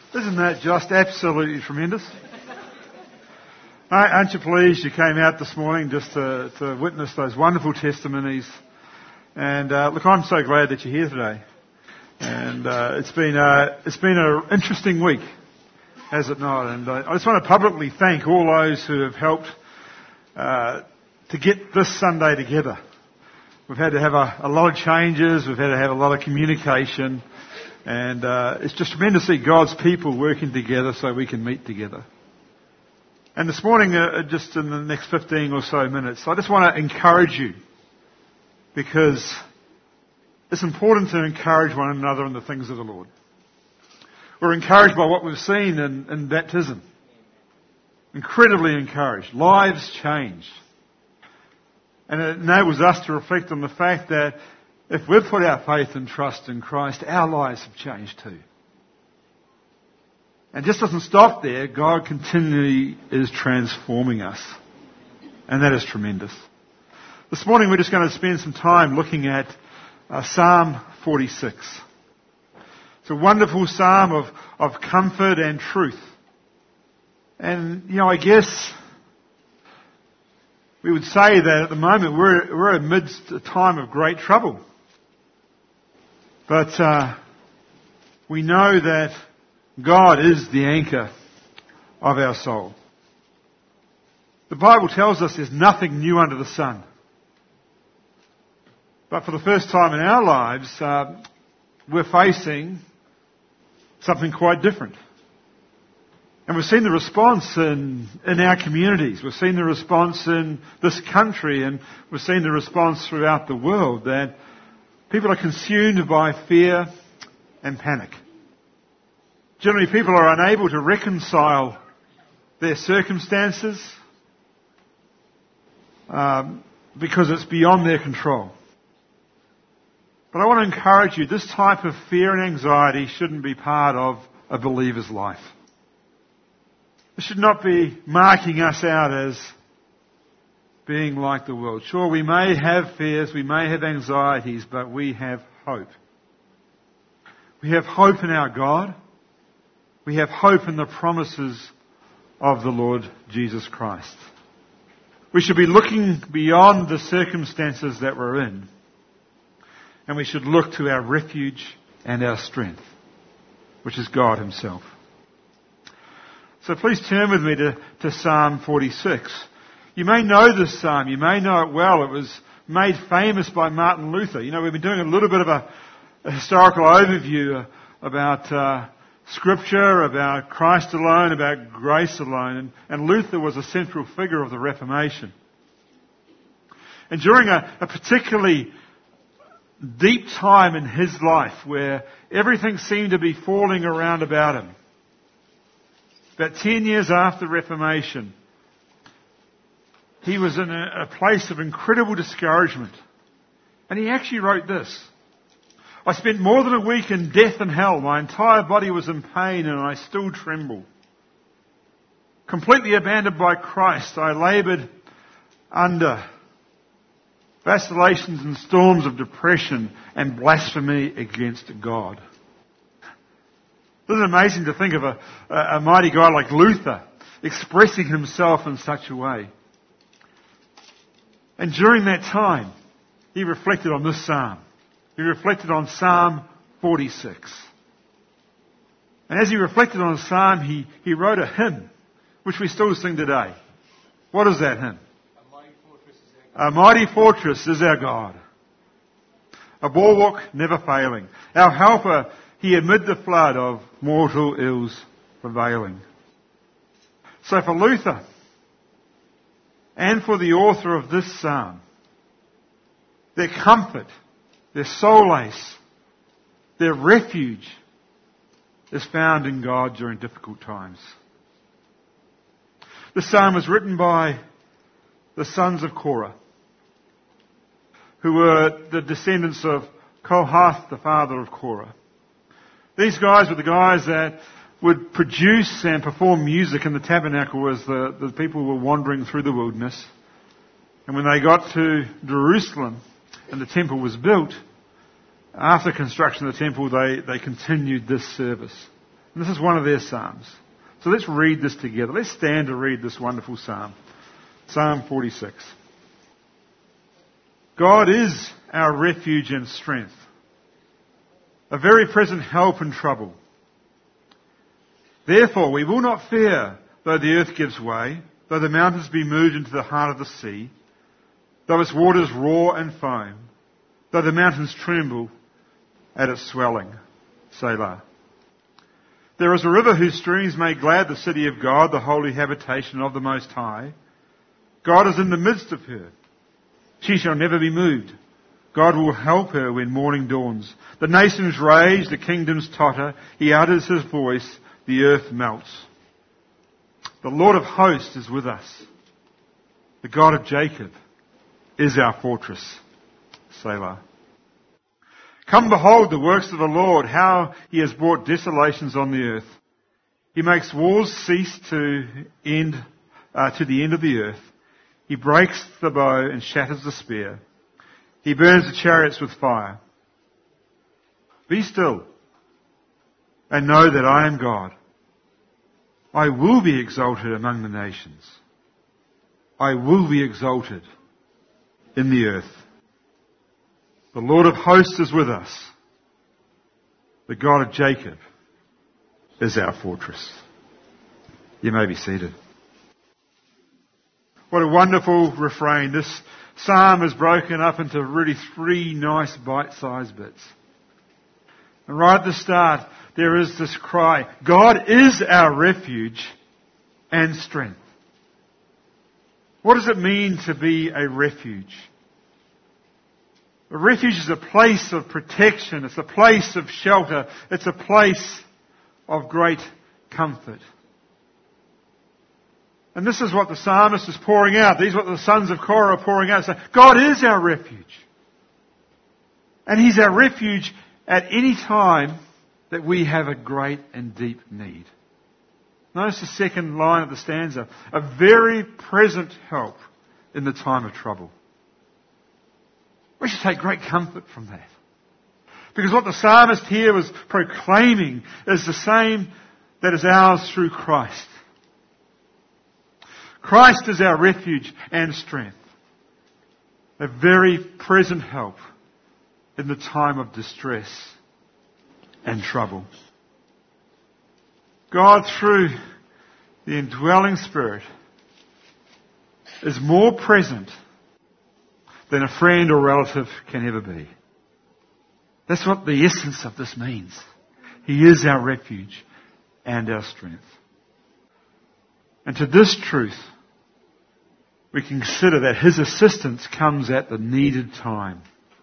Isn't that just absolutely tremendous? Aren't you pleased you came out this morning just to witness those wonderful testimonies? And look, I'm so glad that you're here today. And it's been an interesting week, has it not? And I just want to publicly thank all those who have helped to get this Sunday together. We've had to have a lot of changes. We've had to have a lot of communication. And it's just tremendous to see God's people working together so we can meet together. And this morning, just in the next 15 or so minutes, I just want to encourage you, because it's important to encourage one another in the things of the Lord. We're encouraged by what we've seen in baptism. Incredibly encouraged. Lives changed. And it enables us to reflect on the fact that if we've put our faith and trust in Christ, our lives have changed too. And it just doesn't stop there. God continually is transforming us. And that is tremendous. This morning we're just going to spend some time looking at Psalm 46. It's a wonderful psalm of comfort and truth. And, I guess we would say that at the moment we're amidst a time of great trouble. But we know that God is the anchor of our soul. The Bible tells us there's nothing new under the sun. But for the first time in our lives, we're facing something quite different. And we've seen the response in our communities. We've seen the response in this country, and we've seen the response throughout the world that people are consumed by fear and panic. Generally, people are unable to reconcile their circumstances because it's beyond their control. But I want to encourage you, this type of fear and anxiety shouldn't be part of a believer's life. It should not be marking us out as being like the world. Sure, we may have fears, we may have anxieties, but we have hope. We have hope in our God. We have hope in the promises of the Lord Jesus Christ. We should be looking beyond the circumstances that we're in, and we should look to our refuge and our strength, which is God Himself. So please turn with me to Psalm 46. You may know this psalm. You may know it well. It was made famous by Martin Luther. We've been doing a little bit of a historical overview about Scripture, about Christ alone, about grace alone. And Luther was a central figure of the Reformation. And during a particularly deep time in his life where everything seemed to be falling around about him, about 10 years after the Reformation, he was in a place of incredible discouragement. And he actually wrote this: I spent more than a week in death and hell. My entire body was in pain and I still tremble. Completely abandoned by Christ, I laboured under vacillations and storms of depression and blasphemy against God. Isn't it amazing to think of a mighty guy like Luther expressing himself in such a way? And during that time, he reflected on this psalm. He reflected on Psalm 46. And as he reflected on the psalm, he wrote a hymn, which we still sing today. What is that hymn? A mighty fortress is our God. A bulwark never failing. Our helper, He amid the flood of mortal ills prevailing. So for Luther, and for the author of this psalm, their comfort, their solace, their refuge is found in God during difficult times. The psalm was written by the sons of Korah, who were the descendants of Kohath, the father of Korah. These guys were the guys that would produce and perform music in the tabernacle as the people were wandering through the wilderness. And when they got to Jerusalem and the temple was built, after construction of the temple, they continued this service. And this is one of their psalms. So let's read this together. Let's stand to read this wonderful psalm. Psalm 46. God is our refuge and strength, a very present help in trouble. Therefore we will not fear, though the earth gives way, though the mountains be moved into the heart of the sea, though its waters roar and foam, though the mountains tremble at its swelling. Selah. There is a river whose streams make glad the city of God, the holy habitation of the Most High. God is in the midst of her. She shall never be moved. God will help her when morning dawns. The nations rage, the kingdoms totter. He utters his voice, the earth melts. The Lord of hosts is with us. The God of Jacob is our fortress. Selah. Come behold the works of the Lord, how he has brought desolations on the earth. He makes wars cease to the end of the earth. He breaks the bow and shatters the spear. He burns the chariots with fire. Be still and know that I am God. I will be exalted among the nations. I will be exalted in the earth. The Lord of hosts is with us. The God of Jacob is our fortress. You may be seated. What a wonderful refrain. This psalm is broken up into really 3 nice bite-sized bits. And right at the start, there is this cry, God is our refuge and strength. What does it mean to be a refuge? A refuge is a place of protection. It's a place of shelter. It's a place of great comfort. And this is what the psalmist is pouring out. These are what the sons of Korah are pouring out. Saying, God is our refuge. And He's our refuge at any time that we have a great and deep need. Notice the second line of the stanza. A very present help in the time of trouble. We should take great comfort from that. Because what the psalmist here was proclaiming is the same that is ours through Christ. Christ is our refuge and strength. A very present help in the time of distress and trouble. God, through the indwelling Spirit, is more present than a friend or relative can ever be. That's what the essence of this means. He is our refuge and our strength. And to this truth, we consider that His assistance comes at the needed time.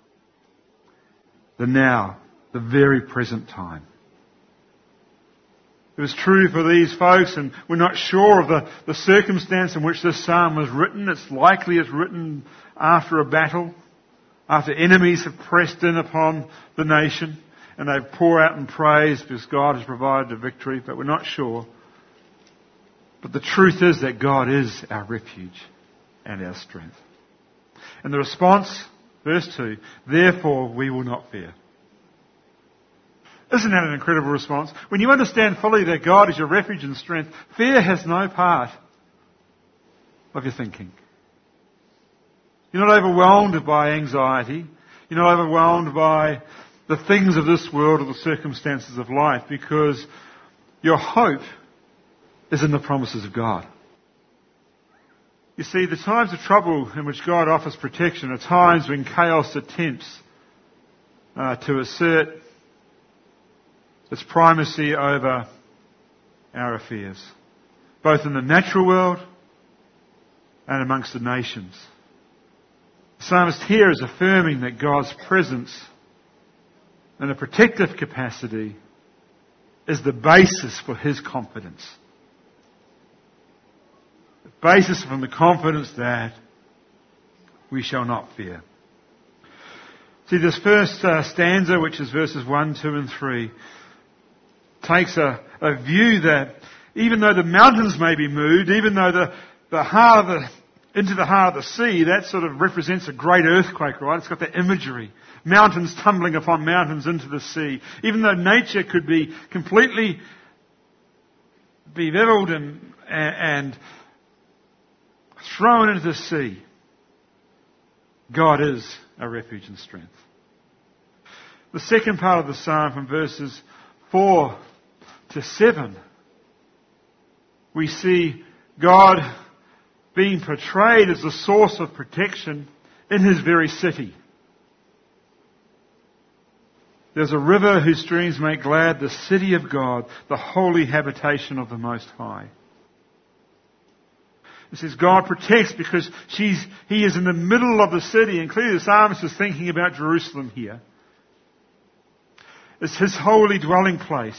The now, the very present time. It was true for these folks, and we're not sure of the circumstance in which this psalm was written. It's likely it's written after a battle, after enemies have pressed in upon the nation, and they pour out in praise because God has provided a victory, but we're not sure. But the truth is that God is our refuge and our strength. And the response, verse 2, therefore we will not fear. Isn't that an incredible response? When you understand fully that God is your refuge and strength, fear has no part of your thinking. You're not overwhelmed by anxiety. You're not overwhelmed by the things of this world or the circumstances of life, because your hope is in the promises of God. You see, the times of trouble in which God offers protection are times when chaos attempts to assert its primacy over our affairs, both in the natural world and amongst the nations. The psalmist here is affirming that God's presence in a protective capacity is the basis for his confidence. The basis from the confidence that we shall not fear. See, this first stanza, which is verses 1, 2 and 3, takes a view that even though the mountains may be moved, even though into the heart of the sea, that sort of represents a great earthquake, right? It's got that imagery. Mountains tumbling upon mountains into the sea. Even though nature could be completely bedeviled and thrown into the sea, God is our refuge and strength. The second part of the psalm, from verses 4 to 7, we see God being portrayed as the source of protection in his very city. There's a river whose streams make glad the city of God, the holy habitation of the Most High. It says God protects because He is in the middle of the city, and clearly the psalmist is thinking about Jerusalem here. It's his holy dwelling place.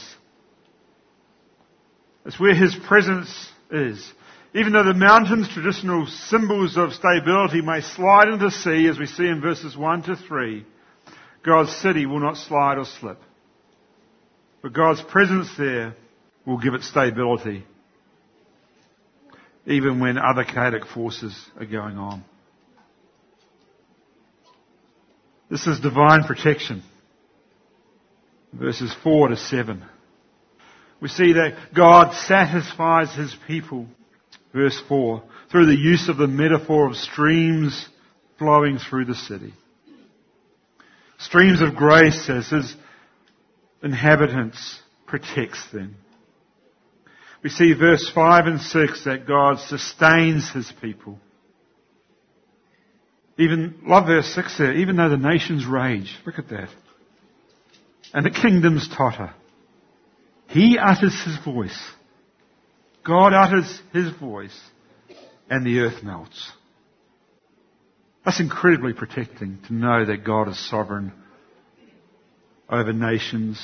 It's where his presence is. Even though the mountains, traditional symbols of stability, may slide into the sea, as we see in verses 1 to 3, God's city will not slide or slip. But God's presence there will give it stability, even when other chaotic forces are going on. This is divine protection. Verses 4 to 7. We see that God satisfies his people, verse 4, through the use of the metaphor of streams flowing through the city. Streams of grace, as his inhabitants, protects them. We see verse 5 and 6 that God sustains his people. Love verse 6 there, even though the nations rage. Look at that. And the kingdoms totter. He utters his voice. God utters his voice, and the earth melts. That's incredibly protecting to know that God is sovereign over nations,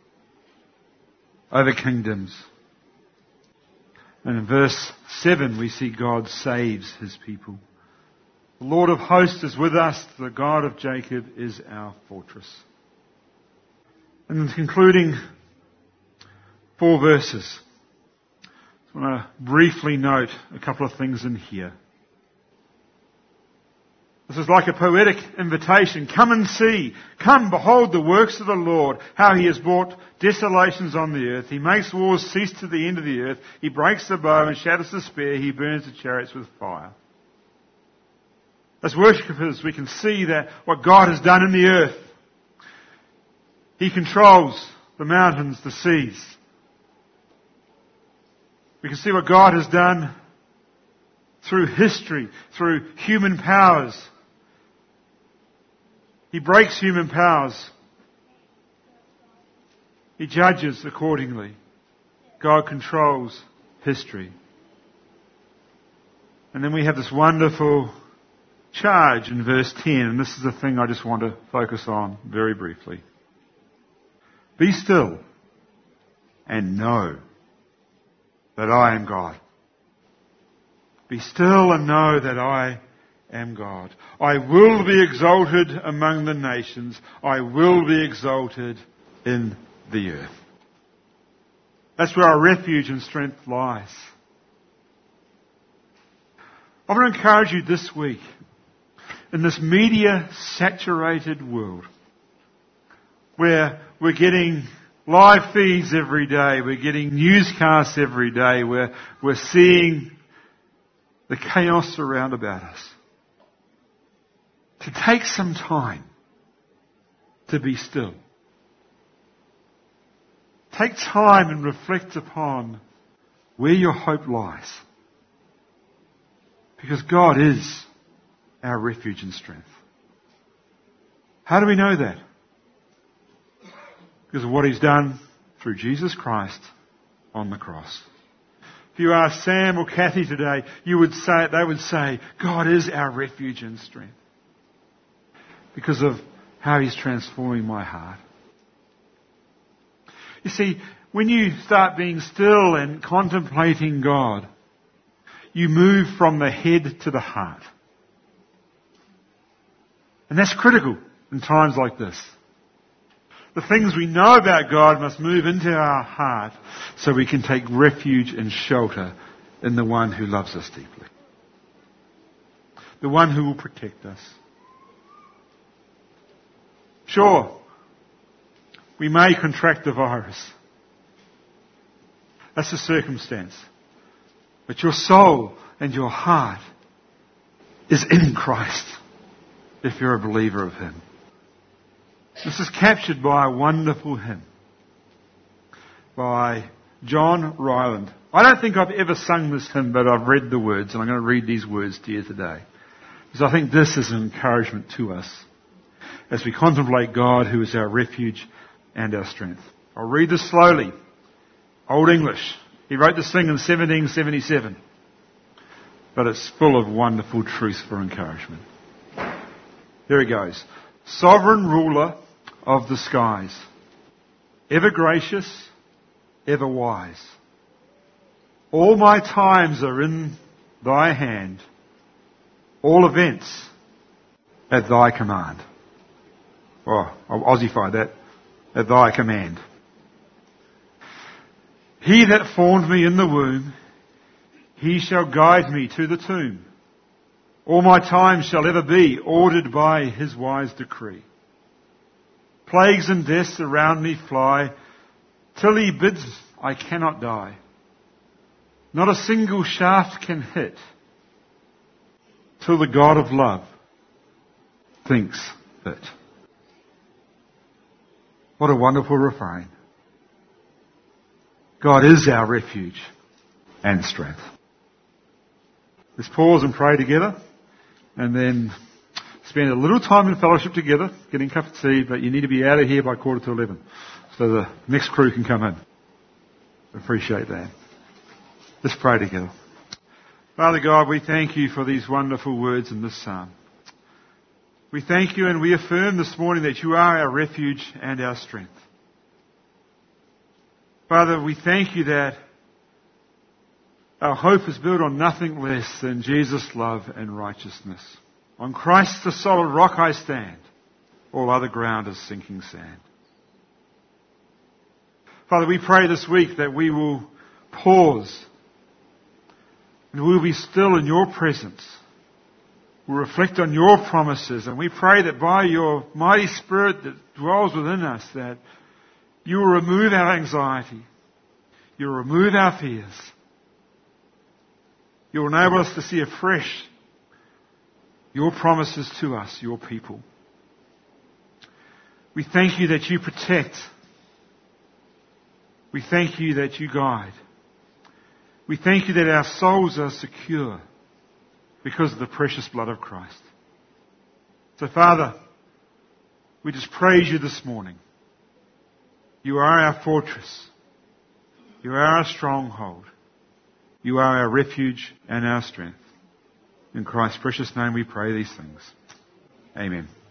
over kingdoms. And in verse 7 we see God saves his people. The Lord of hosts is with us. The God of Jacob is our fortress. And in concluding 4 verses, I want to briefly note a couple of things in here. This is like a poetic invitation. Come and see. Come, behold the works of the Lord, how he has brought desolations on the earth. He makes wars cease to the end of the earth. He breaks the bow and shatters the spear. He burns the chariots with fire. As worshippers, we can see that what God has done in the earth. He controls the mountains, the seas. We can see what God has done through history, through human powers. He breaks human powers. He judges accordingly. God controls history. And then we have this wonderful charge in verse 10, and this is the thing I just want to focus on very briefly. Be still and know that I am God. Be still and know that I am God. I will be exalted among the nations. I will be exalted in the earth. That's where our refuge and strength lies. I want to encourage you this week, in this media-saturated world, where we're getting live feeds every day, we're getting newscasts every day, we're seeing the chaos around about us, to take some time to be still. Take time and reflect upon where your hope lies. Because God is our refuge and strength. How do we know that? Because of what he's done through Jesus Christ on the cross. If you ask Sam or Kathy today, they would say, God is our refuge and strength. Because of how he's transforming my heart. You see, when you start being still and contemplating God, you move from the head to the heart. And that's critical in times like this. The things we know about God must move into our heart so we can take refuge and shelter in the one who loves us deeply. The one who will protect us. Sure, we may contract the virus. That's the circumstance. But your soul and your heart is in Christ if you're a believer of Him. This is captured by a wonderful hymn by John Ryland. I don't think I've ever sung this hymn, but I've read the words, and I'm going to read these words to you today, because I think this is an encouragement to us as we contemplate God, who is our refuge and our strength. I'll read this slowly. Old English. He wrote this thing in 1777. But it's full of wonderful truth for encouragement. Here it goes. Sovereign ruler of the skies, ever gracious, ever wise. All my times are in thy hand, all events at thy command. Oh, I'll Aussify that. At thy command. He that formed me in the womb, he shall guide me to the tomb. All my time shall ever be ordered by his wise decree. Plagues and deaths around me fly, till he bids I cannot die. Not a single shaft can hit, till the God of love thinks it. What a wonderful refrain. God is our refuge and strength. Let's pause and pray together, and then spend a little time in fellowship together, getting a cup of tea, but you need to be out of here by 11:15, so the next crew can come in. Appreciate that. Let's pray together. Father God, we thank you for these wonderful words in this psalm. We thank you and we affirm this morning that you are our refuge and our strength. Father, we thank you that our hope is built on nothing less than Jesus' love and righteousness. On Christ the solid rock I stand. All other ground is sinking sand. Father, we pray this week that we will pause and we will be still in your presence. We'll reflect on your promises, and we pray that by your mighty Spirit that dwells within us, that you will remove our anxiety. You will remove our fears. You will enable us to see afresh your promises to us, your people. We thank you that you protect. We thank you that you guide. We thank you that our souls are secure because of the precious blood of Christ. So, Father, we just praise you this morning. You are our fortress. You are our stronghold. You are our refuge and our strength. In Christ's precious name we pray these things. Amen.